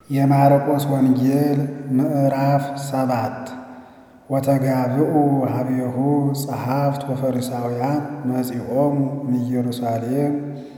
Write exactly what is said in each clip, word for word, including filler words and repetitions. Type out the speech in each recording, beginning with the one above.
የማርቆስ ወንጌል ምዕራፍ ሰባት ወተጋብኡ ሀቤሁ ጸሐፍት ወፈሪሳውያን መጺኦሙ እምኢየሩሳሌም።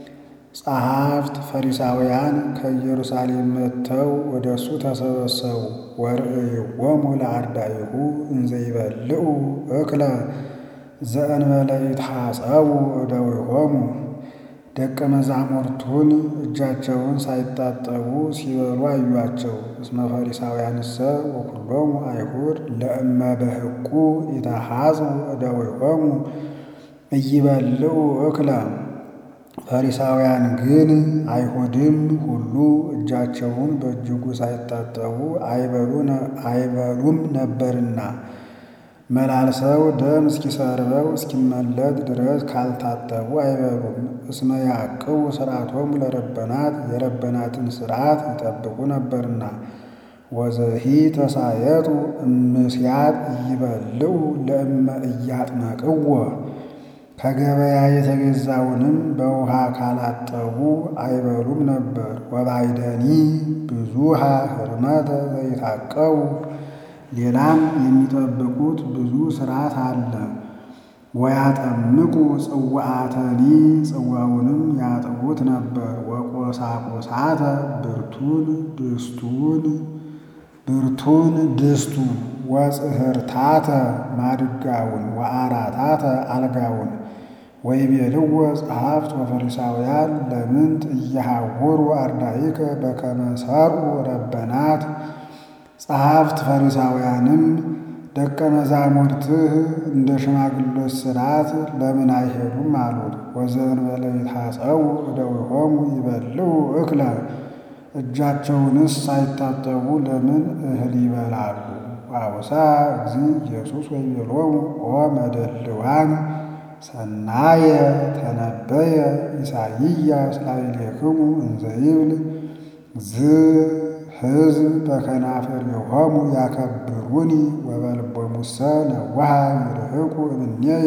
ጸሐፍት ፈሪሳውያን ከኢየሩሳሌም መጥተው ወደ እሱ ተሰበሰቡ። ወርእይዎሙ ለአርዳኢሁ እንዘ ይበልዑ እክለ ዘእንበለ ይትሐጸቡ እደዊሆሙ። ደቀ መዛሙርቱን እጃቸውን ሳይታጠቡ ሲበሉ አዩአቸው። እስመ ፈሪሳውያንሰ ወኵሎሙ አይሁድ ለእመ በሕቁ ይተሐጽቡ እደዊሆሙ ኢይበልዑ እክለ። ፈሪሳውያን ግን አይሁድም ሁሉ እጃቸውን በእጅጉ ሳይታጠቡ አይበሉም ነበርና መላልሰው ደም እስኪሰርበው እስኪመለጥ ድረስ ካልታጠቡ አይበሉም። እስመ ያዕቅቡ ሥርዓቶሙ ለረበናት የረበናትን ሥርዓት ይጠብቁ ነበርና። ወዘሂ ተሳየጡ እምስያጥ ኢይበልዑ ለእመ ኢያጥመቅዎ። ከገበያ የተገዛውንም በውሃ ካላጠቡ አይበሉም ነበር። ወባይደኒ ብዙሃ ሕርመተ ዘይታቀቡ። ሌላም የሚጠብቁት ብዙ ሥርዓት አለ። ወያጠምቁ ጽዋዓተኒ ጽዋውንም ያጥቡት ነበር። ወቆሳቆሳተ ብርቱን ድስቱን ብርቱን ድስቱን ወጽሕርታተ ማድጋውን ወአራታተ አልጋውን። ወይቤልዎ ጸሐፍት ወፈሪሳውያን ለምንት ኢያሐውሩ አርዳኢከ በከመ ሠርዑ ረበናት። ጸሐፍት ፈሪሳውያንም ደቀ መዛሙርትህ እንደ ሽማግሎች ሥርዓት ለምን አይሄዱም አሉት። ወዘእንበለ ይትሐጸቡ እደዊሆሙ ይበልዑ እክለ። እጃቸውንስ ሳይታጠቡ ለምን እህል ይበላሉ? ወአውሳ እግዚእ ኢየሱስ ወይቤሎሙ ኦ መደልዋን ሰናየ ተነበየ ኢሳይያስ ላዕሌክሙ እንዘ ይብል ዝሕዝብ በከናፍርሆሙ ያከብሩኒ ወበልቦሙሰ ነዋሐ ይርሕቁ እምኔየ።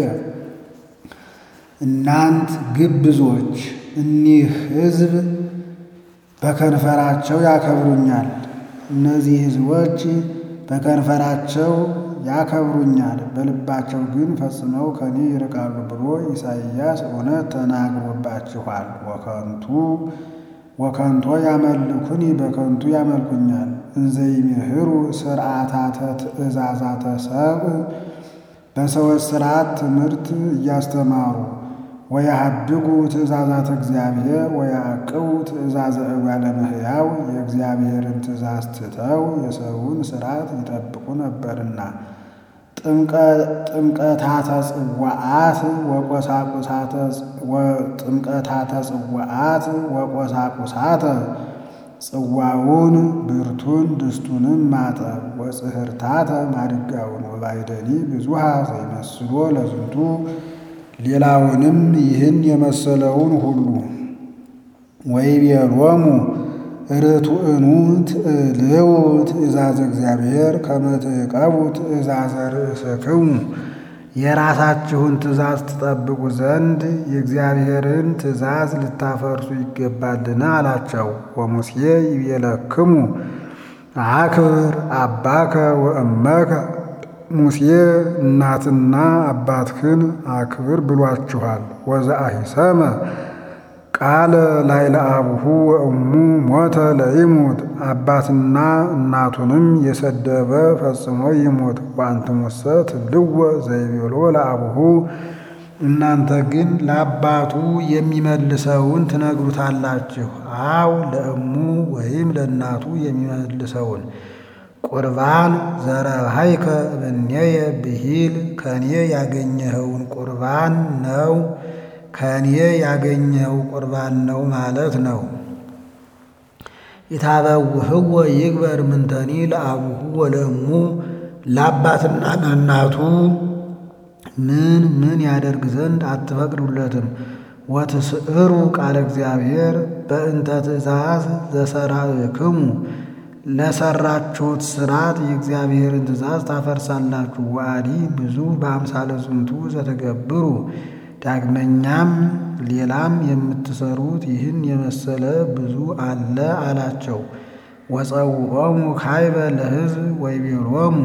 እናንት ግብዞች እኒህ ሕዝብ በከንፈራቸው ያከብሩኛል። እነዚህ ሕዝቦች በከንፈራቸው ያከብሩኛል፣ በልባቸው ግን ፈጽመው ከኔ ይርቃሉ ብሎ ኢሳይያስ እውነት ተናግሮባችኋል። ወከንቱ ወከንቶ ያመልኩኒ በከንቱ ያመልኩኛል። እንዘ ይምህሩ ሥርዓታተ ትእዛዛተ ሰብእ በሰዎች ሥርዓት ትምህርት እያስተማሩ። ወያሃድጉ ትእዛዛተ እግዚአብሔር ወያዕቅቡ ትእዛዘ እጓለ እመሕያው የእግዚአብሔርን ትእዛዝ ትተው የሰውን ሥርዓት ይጠብቁ ነበርና። ጥምቀታተ ጽዋዓት ወቆሳቁሳተ ጥምቀታተ ጽዋዓት ወቆሳቁሳተ ጽዋውን ብርቱን ድስቱንም ማጠብ። ወጽሕርታተ ማድጋውን ወባይደኒ ብዙሃ ዘይመስሎ ለዝንቱ ሌላውንም ይህን የመሰለውን ሁሉ። ወይቤሎሙ ርቱዕኑ ትእልው ትእዛዘ እግዚአብሔር ከመ ትዕቀቡ ትእዛዘ ርእስክሙ። የራሳችሁን ትእዛዝ ትጠብቁ ዘንድ የእግዚአብሔርን ትእዛዝ ልታፈርሱ ይገባልን አላቸው። ወሙሴ ይቤለክሙ አክብር አባከ ወእመከ። ሙሴ እናትና አባትህን አክብር ብሏችኋል። ወዘአሂሰመ ቃለ ላዕለ አቡሁ ወእሙ ሞተ ለይሙት። አባትና እናቱንም የሰደበ ፈጽሞ ይሙት። ወአንትሙሰ ትብልዎ ዘይቤሎ ለአቡሁ። እናንተ ግን ለአባቱ የሚመልሰውን ትነግሩታላችሁ። አው ለእሙ ወይም ለእናቱ የሚመልሰውን። ቁርባን ዘረብሃይከ እምኔየ ብሂል ከኔ ያገኘኸውን ቁርባን ነው ከኔ ያገኘኸው ቁርባን ነው ማለት ነው። ኢታበውህዎ ይግበር ምንተኒ ለአቡሁ ወለእሙ። ለአባትና ለእናቱ ምን ምን ያደርግ ዘንድ አትፈቅዱለትም። ወትስዕሩ ቃለ እግዚአብሔር በእንተ ትእዛዝ ዘሠራእክሙ። ለሠራችሁት ሥርዓት የእግዚአብሔርን ትእዛዝ ታፈርሳላችሁ። ወአዲ ብዙ በአምሳለ ዝንቱ ዘተገብሩ። ዳግመኛም ሌላም የምትሰሩት ይህን የመሰለ ብዙ አለ አላቸው። ወፀውኦሙ ካይበ ለሕዝብ ወይቤሎሙ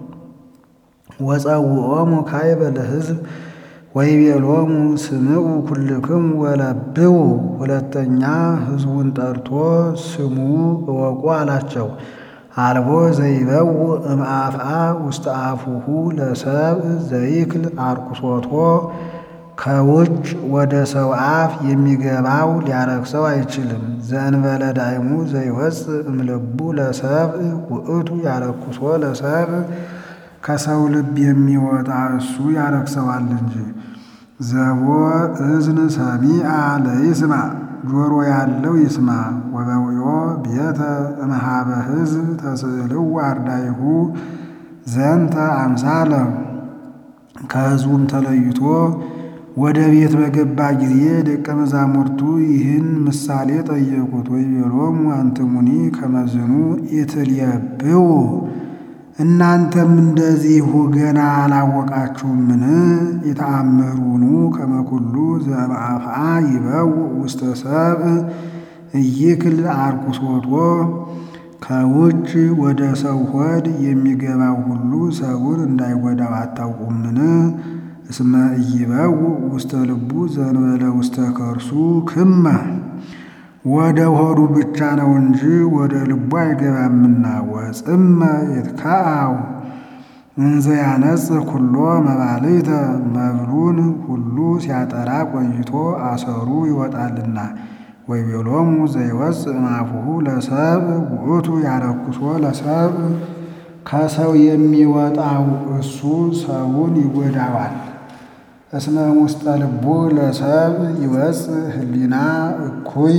ወፀውኦሙ ካይበ ለሕዝብ ወይቤሎሙ ስምዑ ኩልክሙ ወለብቡ። ሁለተኛ ሕዝቡን ጠርቶ ስሙ እወቁ አላቸው። አልቦ ዘይበው እምአፍአ ውስተ አፉሁ ለሰብእ ዘይክል አርኩሶቶ። ከውጭ ወደ ሰው አፍ የሚገባው ሊያረክሰው አይችልም። ዘእንበለ ዳይሙ ዘይወፅእ እምልቡ ለሰብእ ውእቱ ያረኩሶ ለሰብእ። ከሰው ልብ የሚወጣ እሱ ያረክሰዋል እንጂ። ዘቦ እዝን ሰሚዐ ለይስማዕ ጆሮ ያለው ይስማ። ወበውዮ ቤተ እምኀበ ሕዝብ ተስእልው አርዳኢሁ ዘንተ አምሳለ። ከሕዝቡም ተለይቶ ወደ ቤት በገባ ጊዜ ደቀ መዛሙርቱ ይህን ምሳሌ ጠየቁት። ወይቤሎሙ አንትሙኒ ከመዝኑ ኢትልየብቡ። እናንተም እንደዚሁ ገና አላወቃችሁምን? ኢተአምሩኑ ከመ ኩሉ ዘእምአፍአ ይበው ውስተ ሰብእ ኢይክል አርኩሶቶ። ከውጭ ወደ ሰው ሆድ የሚገባው ሁሉ ሰውን እንዳይጎዳው አታውቁምን? እስመ ኢይበው ውስተ ልቡ ዘእንበለ ውስተ ከርሱ ክመ። ወደ ሆዱ ብቻ ነው እንጂ ወደ ልቡ አይገባምና። ወጽመ ይትከዐው እንዘ ያነጽህ ኩሎ መባልዕተ። መብሉን ሁሉ ሲያጠራ ቆይቶ አሰሩ ይወጣልና። ወይቤሎሙ ዘይወፅእ እምአፉሁ ለሰብእ ውእቱ ያረኩሶ ለሰብእ። ከሰው የሚወጣው እሱ ሰውን ይጎዳዋል። እስመ ውስተ ልቡ ለሰብእ ይወፅእ ህሊና እኩይ።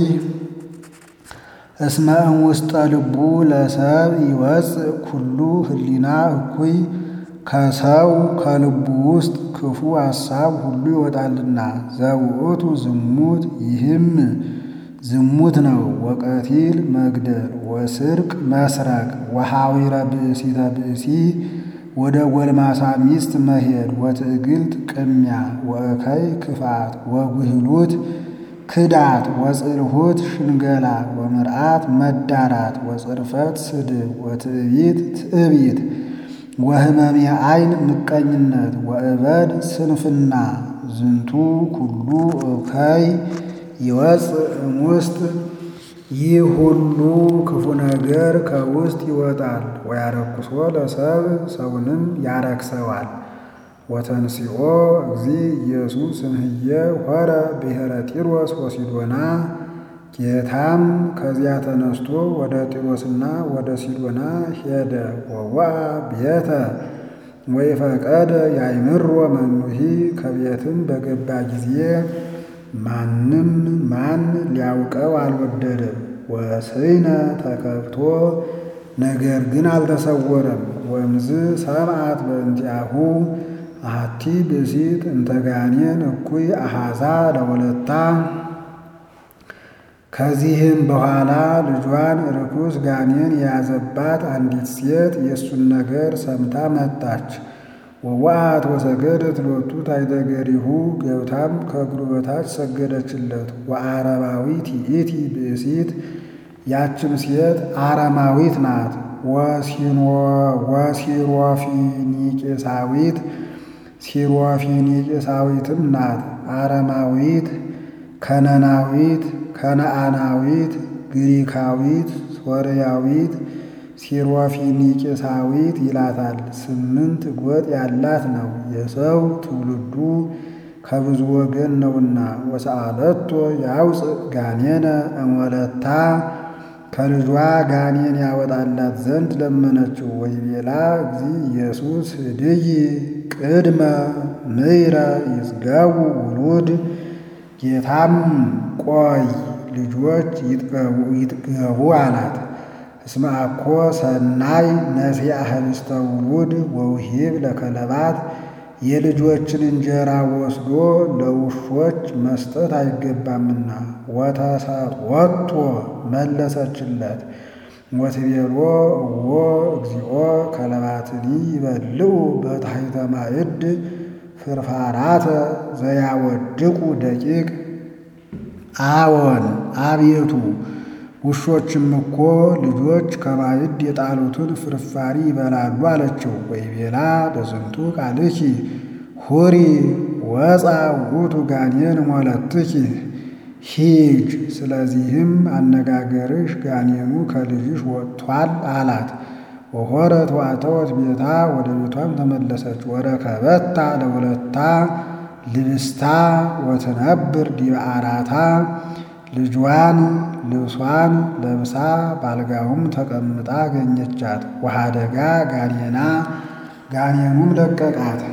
እስመ ውስተ ልቡ ለሰብእ ይወፅእ ኩሉ ህሊና እኩይ። ከሰው ከልቡ ውስጥ ክፉ ሐሳብ ሁሉ ይወጣልና። ዘውእቱ ዝሙት ይህም ዝሙት ነው። ወቀቲል መግደል፣ ወስርቅ መስረቅ፣ ወሐዊረ ብእሲተ ብእሲ ወደ ጎልማሳ ሚስት መሄድ፣ ወትዕግልት ቅሚያ፣ ወእከይ ክፋት፣ ወጉህሉት ክዳት፣ ወጽልሁት ሽንገላ፣ ወምርአት መዳራት፣ ወጽርፈት ስድብ፣ ወትዕቢት ትዕቢት፣ ወህመሜ ዓይን ምቀኝነት፣ ወእበድ ስንፍና። ዝንቱ ኩሉ እከይ ይወፅእ እምውስጥ። ይህ ሁሉ ክፉ ነገር ከውስጥ ይወጣል። ወያረኩሶ ለሰብእ ሰውንም ያረክሰዋል። ወተንሥኦ እግዚእ ኢየሱስ እምኅየ ሖረ ብሔረ ጢሮስ ወሲዶና። ጌታም ከዚያ ተነስቶ ወደ ጢሮስና ወደ ሲዶና ሄደ። ወወአ ቤተ ወይፈቀደ ያእምሮ መኑሂ። ከቤትም በገባ ጊዜ ማንም ማን ሊያውቀው አልወደደም። ወስይነ ተከብቶ ነገር ግን አልተሰወረም። ወእምዝ ሰምዓት በእንቲአሁ አሐቲ ብእሲት እንተ ጋኔን እኩይ አሐዛ ለወለታ። ከዚህም በኋላ ልጇን ርኩስ ጋኔን የያዘባት አንዲት ሴት የእሱን ነገር ሰምታ መጣች። ወወአት ወሰገደት ሎቱ ታሕተ እገሪሁ። ገብታም ከእግሩ በታች ሰገደችለት። ወአረማዊት ይእቲ ብእሲት ያችም ሴት አረማዊት ናት። ወሲሮፊኒቄሳዊት ሲሮፊኒቄሳዊትም ናት። አረማዊት፣ ከነናዊት፣ ከነአናዊት፣ ግሪካዊት፣ ሶርያዊት፣ ሲሮፊኒቄሳዊት ይላታል። ስምንት ጎጥ ያላት ነው። የሰው ትውልዱ ከብዙ ወገን ነውና። ወሰአለቶ ያውፅእ ጋኔነ እምወለታ። ከልጇ ጋኔን ያወጣላት ዘንድ ለመነችው። ወይቤላ እግዚእ ኢየሱስ ህድይ ቅድመ ምይረ ይጽገቡ ውሉድ። ጌታም ቆይ ልጆች ይጥገቡ አላት። እስመ አኮ ሰናይ ነሲአ ኅብስተ ውሉድ ወውሂብ ለከለባት። የልጆችን እንጀራ ወስዶ ለውሾች መስጠት አይገባምና። ወተሰጥወቶ መለሰችለት። ወትቤሎ እዎ እግዚኦ ከለባትኒ ይበልዑ በታሕተ ማዕድ ፍርፋራተ ዘያወድቁ ደቂቅ። አዎን አቤቱ ውሾችም እኮ ልጆች ከማዕድ የጣሉትን ፍርፋሪ ይበላሉ አለችው። ወይቤላ በዝንቱ ቃልኪ ሁሪ ወፃ ውእቱ ጋኔን ሞለትኪ ሂጅ፣ ስለዚህም አነጋገርሽ ጋኔኑ ከልጅሽ ወጥቷል አላት። ወሆረት ወአተወት ቤታ፣ ወደ ቤቷም ተመለሰች። ወረከበታ ለወለታ ልብስታ ወትነብር ዲበ አራታ፣ ልጇን ልብሷን ለብሳ ባልጋውም ተቀምጣ አገኘቻት። ወሃደጋ ጋኔና፣ ጋኔኑም ለቀቃት።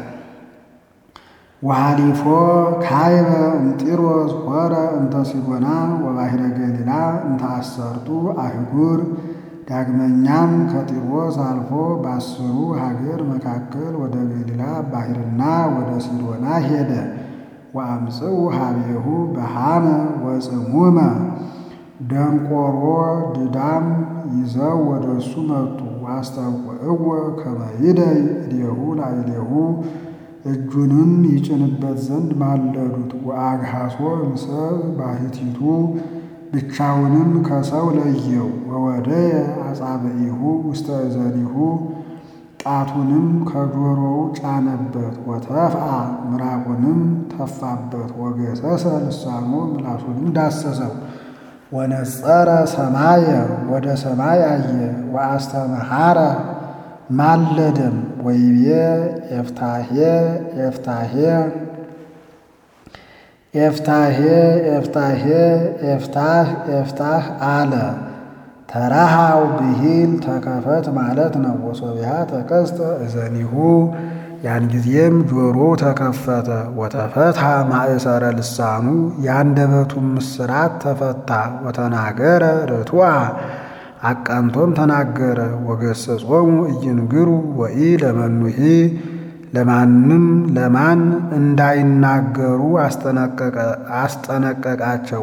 ወሃሊፎ ካይበ እንጢሮስ ሆረ እንተ ሲዶና ወባሕረ ገሊላ እንተ አሰርቱ አህጉር። ዳግመኛም ከጢሮስ አልፎ በአስሩ ሀገር መካከል ወደ ገሊላ ባሕርና ወደ ሲዶና ሄደ። ወአምጽኡ ሀቤሁ በሃመ ወጽሙመ፣ ደንቆሮ ድዳም ይዘው ወደ እሱ መጡ። ወአስተውዕዎ ከመ ይደይ እዴሁ ላዕሌሁ፣ እጁንም ይጭንበት ዘንድ ማለዱት። ወአግሃሶ እምሰብእ ባሕቲቱ፣ ብቻውንም ከሰው ለየው። ወወደየ አጻብዒሁ ውስተ እዘኒሁ፣ ጣቱንም ከጆሮው ጫነበት። ወተፍአ ምራቁንም ተፋበት። ወገሰሰ ልሳኖ፣ ምላሱንም ዳሰሰው። ወነጸረ ሰማየ፣ ወደ ሰማይ አየ። ወአስተምሃረ ማለደም። ወይቤ ኤፍታሄ ኤፍታሄ ኤፍታሄ ኤፍታሄ ኤፍታህ ኤፍታህ አለ። ተራሃው ብሂል ተከፈት ማለት ነው። ወሶቢያ ተከስተ እዘኒሁ፣ ያን ጊዜም ጆሮው ተከፈተ። ወተፈትሐ ማእሰረ ልሳኑ፣ የአንደበቱም ምስራት ተፈታ። ወተናገረ ርቱዐ፣ አቃንቶም ተናገረ። ወገሰጾሙ ኢይንግሩ ወኢ ለመኑሂ፣ ለማንም ለማን እንዳይናገሩ አስጠነቀቃቸው።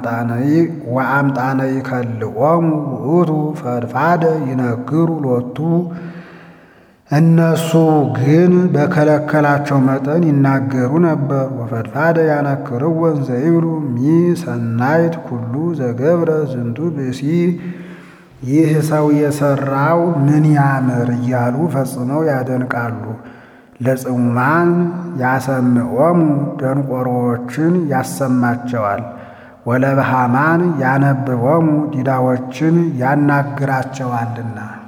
ወአምጣነ ይከልኦሙ ውእቱ ፈድፋደ ይነግሩ ሎቱ፣ እነሱ ግን በከለከላቸው መጠን ይናገሩ ነበር። ወፈድፋደ ያነክርወን ዘይብሉ ሚ ሰናይት ኩሉ ዘገብረ ዝንቱ ብእሲ፣ ይህ ሰው የሠራው ምን ያምር እያሉ ፈጽመው ያደንቃሉ። ለጽሙማን ያሰምዖሙ፣ ደንቆሮዎችን ያሰማቸዋል። ወለበሃማን ያነብቦሙ፣ ዲዳዎችን ያናግራቸዋልና።